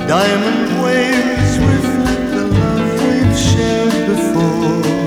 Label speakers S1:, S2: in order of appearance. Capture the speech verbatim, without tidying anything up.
S1: Diamond waves reflect the love we've shared before.